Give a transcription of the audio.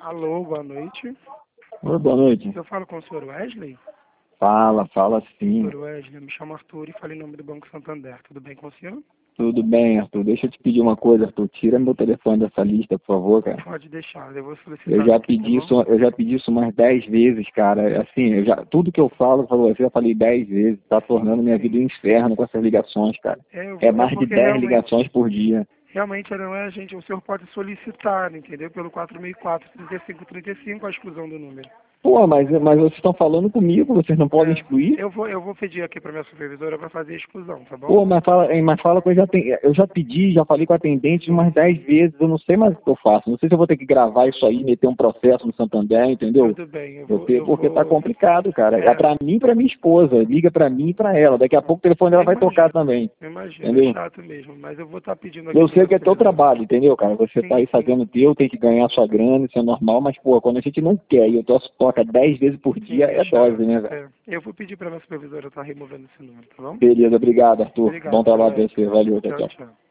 Alô, boa noite. Oi, boa noite. Eu falo com o senhor Wesley? Fala sim. Senhor Wesley, eu me chamo Arthur e falei em nome do Banco Santander. Tudo bem com o senhor? Tudo bem, Arthur. Deixa eu te pedir uma coisa, Arthur. Tira meu telefone dessa lista, por favor, cara. Pode deixar, eu vou solicitar. Eu já aqui, pedi tá bom? isso, eu já pedi isso umas 10 vezes, cara. Assim, tudo que eu falo pra você, eu falei 10 vezes. Tá tornando minha vida um inferno com essas ligações, cara. É mais de porque 10 ligações por dia. realmente não é a gente, o senhor pode solicitar, entendeu? Pelo 4004-3535 a exclusão do número. Pô, mas vocês estão falando comigo, vocês não podem excluir? Eu vou pedir aqui para minha supervisora para fazer a exclusão, tá bom? Pô, mas fala que eu já pedi, já falei com a atendente umas 10 vezes, eu não sei mais o que eu faço. Não sei se eu vou ter que gravar isso aí, meter um processo no Santander, entendeu? Tudo bem, Porque tá complicado, cara. É pra mim e pra minha esposa. Liga pra mim e pra ela. Daqui a pouco o telefone dela vai tocar também. Imagina, Entendeu? é chato mesmo, mas eu vou estar pedindo aqui. Eu sei que é teu trabalho, entendeu, cara? Você tá aí Sim. fazendo o teu, tem que ganhar sua grana, isso é normal, mas, pô, quando a gente não quer e o troço toca 10 vezes por dia, é dose, né, velho? Eu vou pedir para minha supervisora estar removendo esse número, tá bom? Beleza, obrigado, Arthur. Obrigado, Bom trabalho senhor. pra você. Valeu, tchau, Tchau, tchau. tchau.